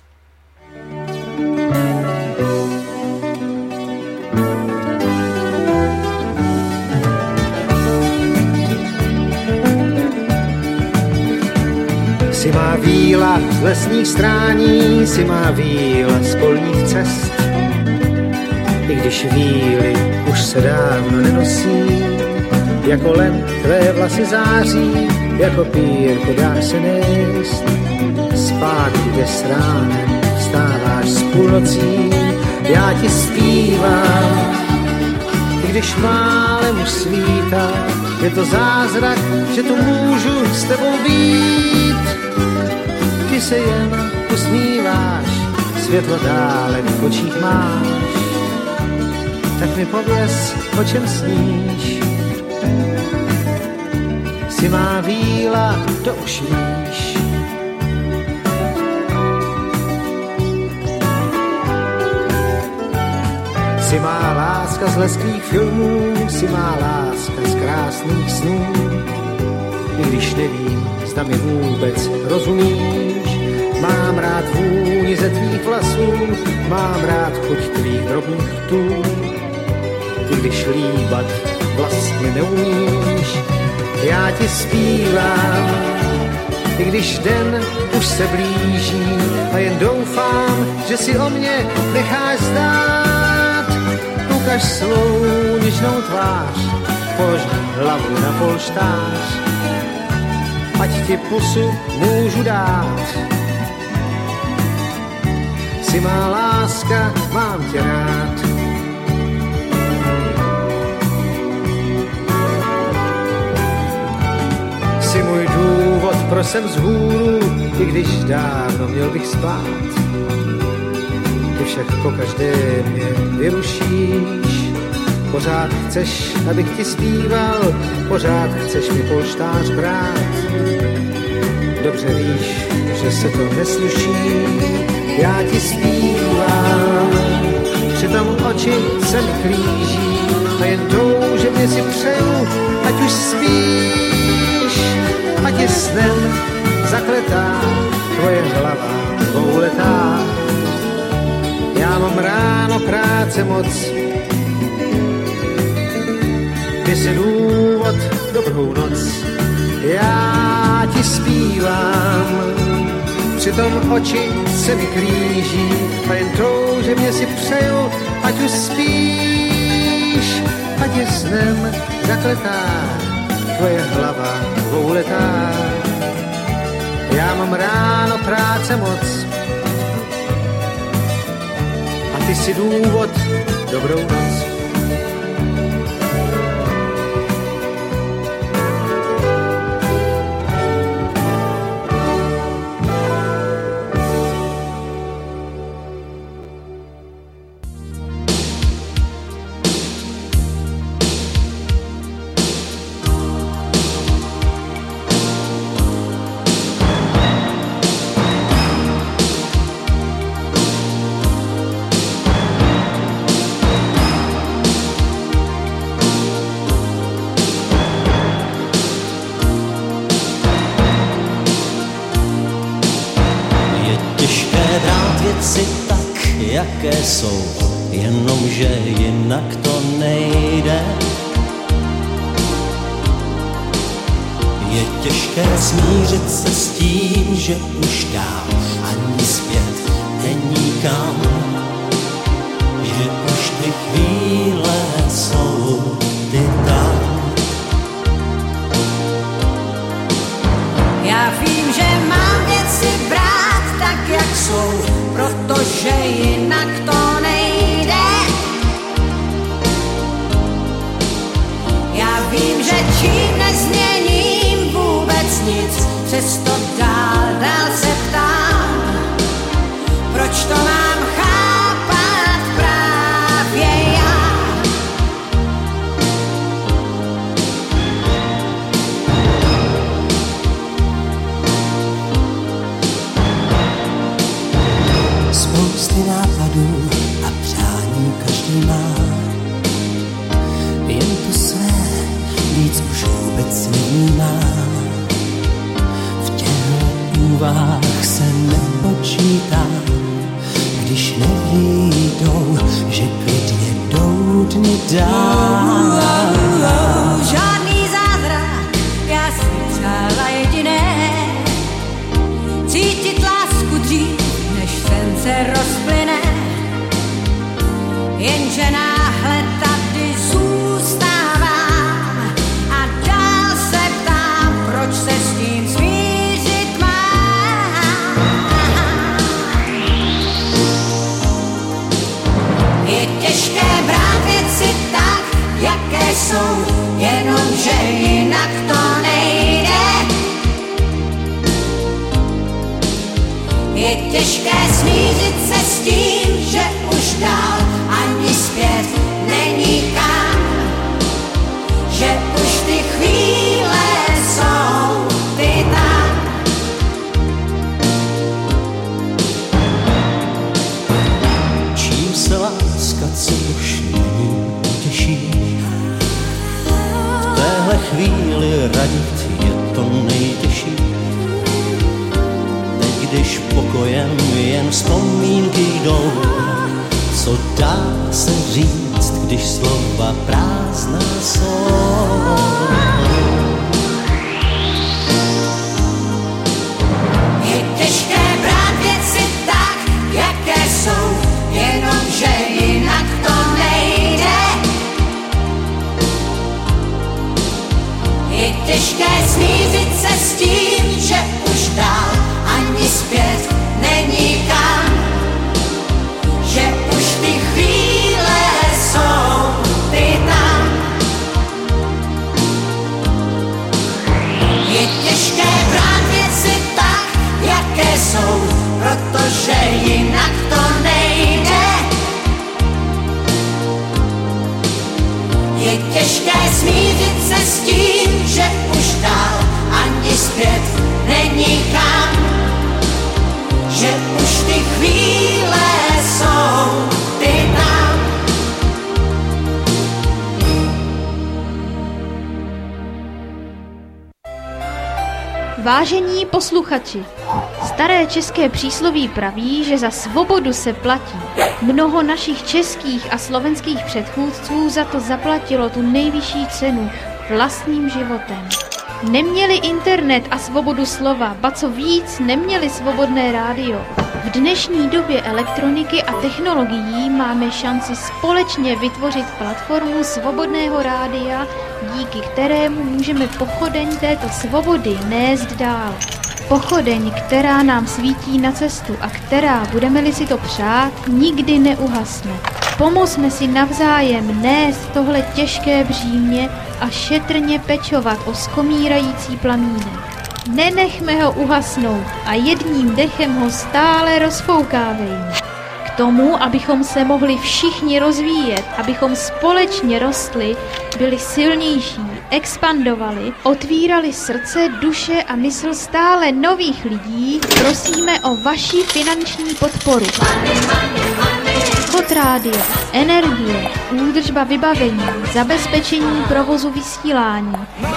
Si má víla z lesních strání, si má víla z polních cest. I když víly už se dávno nenosí, jako len tvé vlasy září, jako pírko dáš se nést. Spát jde s ránem, vstáváš s půlnocí, já ti zpívám. I když málem už svítá, je to zázrak, že tu můžu s tebou být. Ty se jen usmíváš, světlo dále v očích máš, tak mi pověz, o čem sníš. Si má víla, to už víš. Si má láska z leských filmů, si má láska z krásných snů. I když nevím, zda mi vůbec rozumíš, mám rád vůni ze tvých vlasů, mám rád chuť tvých drobných rtů. I když líbat vlastně neumíš, já ti zpívám. I když den už se blíží a jen doufám, že si o mě necháš zdát. Ukaž svou nižnou tvář, polož hlavu na polštář, ať ti pusu můžu dát. Jsi má láska, mám tě rád. Jsi můj důvod, proč jsem vzhůru, i když dávno měl bych spát. Ty však pokaždé mě vyrušíš. Pořád chceš, abych ti zpíval, pořád chceš mi polštář brát. Dobře víš, že se to nesluší, já ti zpívám. Přitom oči se mi klíží a jen toužebně si přeju, ať už spíš, ať je snem zakletá tvoje hlava dvouletá. Já mám ráno práce moc, ty jsi důvod, dobrou noc, já ti zpívám. Přitom oči se mi klíží a jen toužebně si přeju, ať už spíš, ať je snem zakletá tvoje hlava dvouletá. Já mám ráno práce moc a ty jsi důvod, dobrou noc. Jaké jsou, jenomže jinak to nejde. Je těžké smířit se s tím, že už dál ani zpět není kam, že už ty chvíle jsou ty tam. Já vím, že mám věci brát tak, jak jsou, protože jinak to nejde. Já vím, že čím nezměním vůbec nic, přesto dál, dál se ptám, proč to mám chápat právě já. Spousty nápadů a přání každý má, jen to své víc už vůbec nevnímá. V těchto úvahách se nepočítá, když nevídou, že klidně jdou dny dál. Žádný zázrak, já si přála jediné, cítit lásku dřív, než sen se rozplyne, jenže náhle tady zůstávám a dál se ptám, proč se s tím smířit mám. Je těžké brát věci tak, jaké jsou, jenomže jinak to nejde. Je těžké smířit se s tím, že už dál ani zpět není kam, že už ty chvíle jsou ty tam. Čím se láska, co už není, těší. V téhle chvíli radit je to nejtěžší. Když pokojem jen vzpomínky jdou, co dá se říct, když slova prázdná jsou. Je těžké brát věci tak, jaké jsou, jenomže jinak to nejde. Je těžké smířit se s tím, že už dál ani zpět není kam, smířit se s tím, že už dál ani zpět není kam, že už ty chvíle jsou ty nám. Vážení posluchači, staré české přísloví praví, že za svobodu se platí. Mnoho našich českých a slovenských předchůdců za to zaplatilo tu nejvyšší cenu vlastním životem. Neměli internet a svobodu slova, ba co víc, neměli svobodné rádio. V dnešní době elektroniky a technologií máme šanci společně vytvořit platformu svobodného rádia, díky kterému můžeme pochodeň této svobody nést dál. Pochodeň, která nám svítí na cestu a která, budeme-li si to přát, nikdy neuhasne. Pomozme si navzájem nést tohle těžké břímě a šetrně pečovat o skomírající plamínek. Nenechme ho uhasnout a jedním dechem ho stále rozfoukávejme. K tomu, abychom se mohli všichni rozvíjet, abychom společně rostli, byli silnější, expandovali, otvírali srdce, duše a mysl stále nových lidí, prosíme o vaši finanční podporu. Chod rádia, energie, údržba vybavení, zabezpečení provozu vysílání,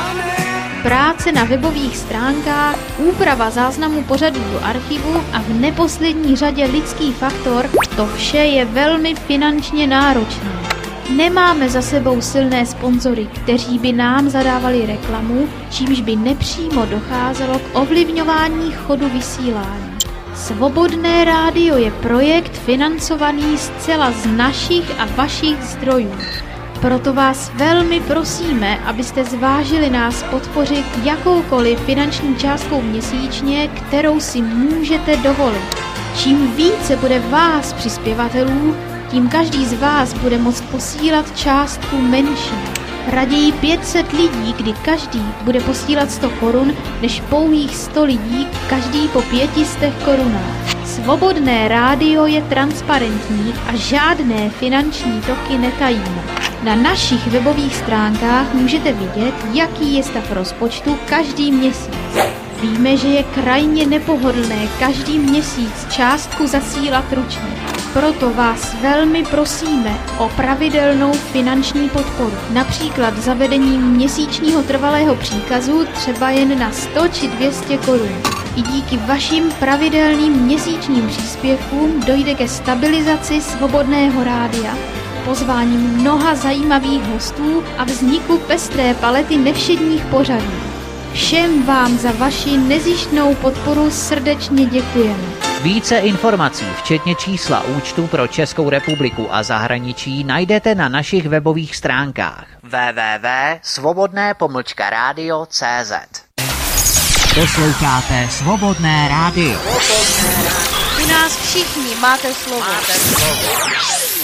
práce na webových stránkách, úprava záznamu pořadů do archivu a v neposlední řadě lidský faktor, to vše je velmi finančně náročné. Nemáme za sebou silné sponzory, kteří by nám zadávali reklamu, čímž by nepřímo docházelo k ovlivňování chodu vysílání. Svobodné rádio je projekt financovaný zcela z našich a vašich zdrojů. Proto vás velmi prosíme, abyste zvážili nás podpořit jakoukoliv finanční částkou měsíčně, kterou si můžete dovolit. Čím více bude vás přispěvatelů, tím každý z vás bude moct posílat částku menší. Raději pět set lidí, kdy každý bude posílat sto korun, než pouhých sto lidí, každý po pětistech korunách. Svobodné rádio je transparentní a žádné finanční toky netajíme. Na našich webových stránkách můžete vidět, jaký je stav rozpočtu každý měsíc. Víme, že je krajně nepohodlné každý měsíc částku zasílat ručně. Proto vás velmi prosíme o pravidelnou finanční podporu. Například zavedením měsíčního trvalého příkazu třeba jen na sto či dvě stě korun. I díky vašim pravidelným měsíčním příspěvkům dojde ke stabilizaci svobodného rádia, pozvání mnoha zajímavých hostů a vzniku pestré palety nevšedních pořadů. Všem vám za vaši nezištnou podporu srdečně děkujeme. Více informací, včetně čísla účtu pro Českou republiku a zahraničí, najdete na našich webových stránkách w w w tečka svobodné pomlčka rádio tečka cé zet. Posloucháte Svobodné rádio. U nás všichni máte slovo. Máte slovo.